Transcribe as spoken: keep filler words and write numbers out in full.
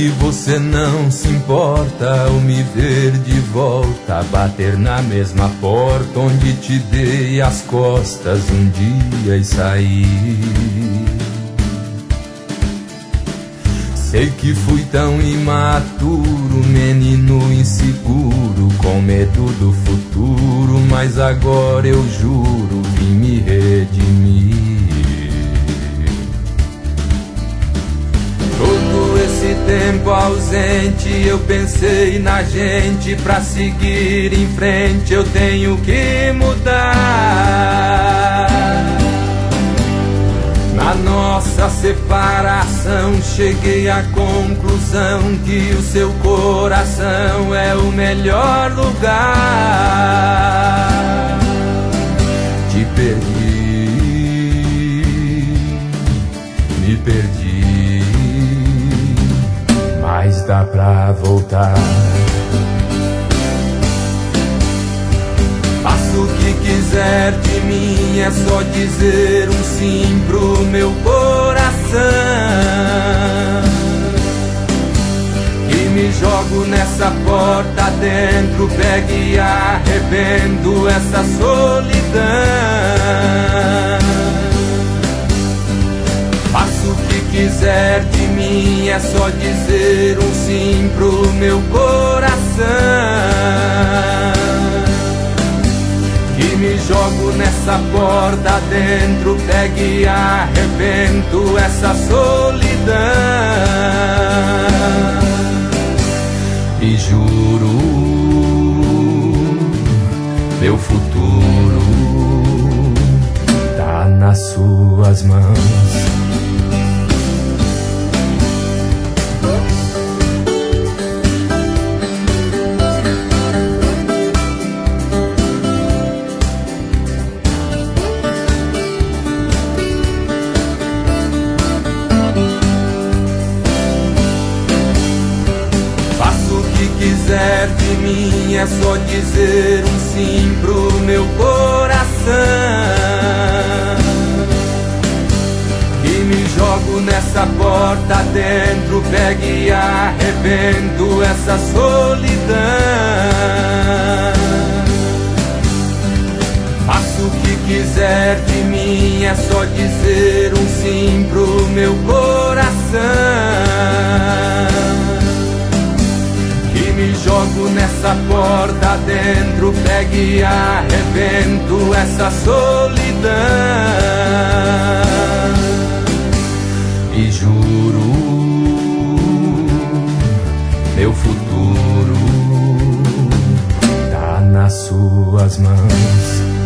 que você não se importa ao me ver de volta, bater na mesma porta onde te dei as costas um dia e sair. Sei que fui tão imaturo, menino inseguro, com medo do futuro, mas agora eu juro, vim me redimir. Todo esse tempo ausente, eu pensei na gente, pra seguir em frente eu tenho que mudar. Na nossa separação cheguei à conclusão que o seu coração é o melhor lugar. Te perdi, me perdi, mas dá pra voltar. Faça o que quiser de mim, é só dizer um sim pro meu coração. E me jogo nessa porta dentro, pego e arrebento essa solidão. Faça o que quiser de mim, é só dizer um sim pro meu coração. E me jogo nessa porta dentro, pego e arrebento essa solidão. E juro, meu futuro tá nas suas mãos. Quiser de mim, é só dizer um sim pro meu coração. E me jogo nessa porta dentro, pego e arrebento essa solidão. Faça o que quiser de mim, é só dizer um sim pro meu coração. Me jogo nessa porta dentro, pego e arrebento essa solidão. E juro, meu futuro tá nas suas mãos.